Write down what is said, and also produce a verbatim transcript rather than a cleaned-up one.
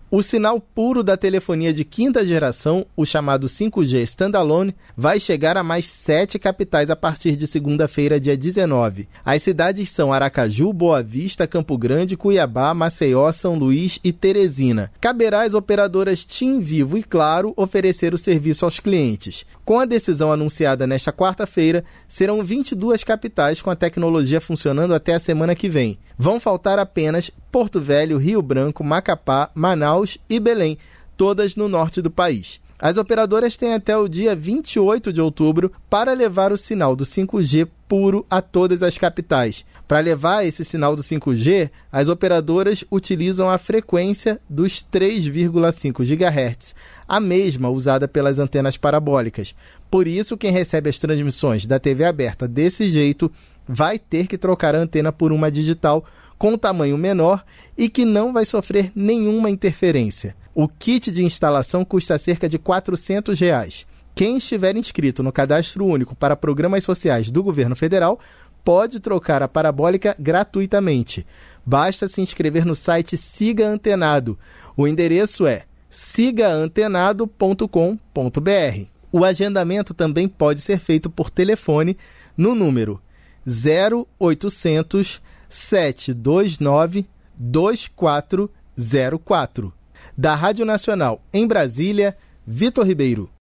O sinal puro da telefonia de quinta geração, o chamado cinco G Standalone, vai chegar a mais sete capitais a partir de segunda-feira, dia dezenove. As cidades são Aracaju, Boa Vista, Campo Grande, Cuiabá, Maceió, São Luís e Teresina. Caberá às operadoras TIM, Vivo e Claro oferecer o serviço aos clientes. Com a decisão anunciada nesta quarta-feira, serão vinte e duas capitais com a tecnologia funcionando até a semana que vem. Vão faltar apenas Porto Velho, Rio Branco, Macapá, Manaus e Belém, todas no norte do país. As operadoras têm até o dia vinte e oito de outubro para levar o sinal do cinco G puro a todas as capitais. Para levar esse sinal do cinco G, as operadoras utilizam a frequência dos três vírgula cinco gigahertz, a mesma usada pelas antenas parabólicas. Por isso, quem recebe as transmissões da T V aberta desse jeito vai ter que trocar a antena por uma digital com tamanho menor e que não vai sofrer nenhuma interferência. O kit de instalação custa cerca de quatrocentos reais. Quem estiver inscrito no Cadastro Único para Programas Sociais do Governo Federal pode trocar a parabólica gratuitamente. Basta se inscrever no site Siga Antenado. O endereço é siga antenado ponto com ponto b r. O agendamento também pode ser feito por telefone no número zero oitocentos, sete dois nove, dois quatro zero quatro. Da Rádio Nacional em Brasília, Vitor Ribeiro.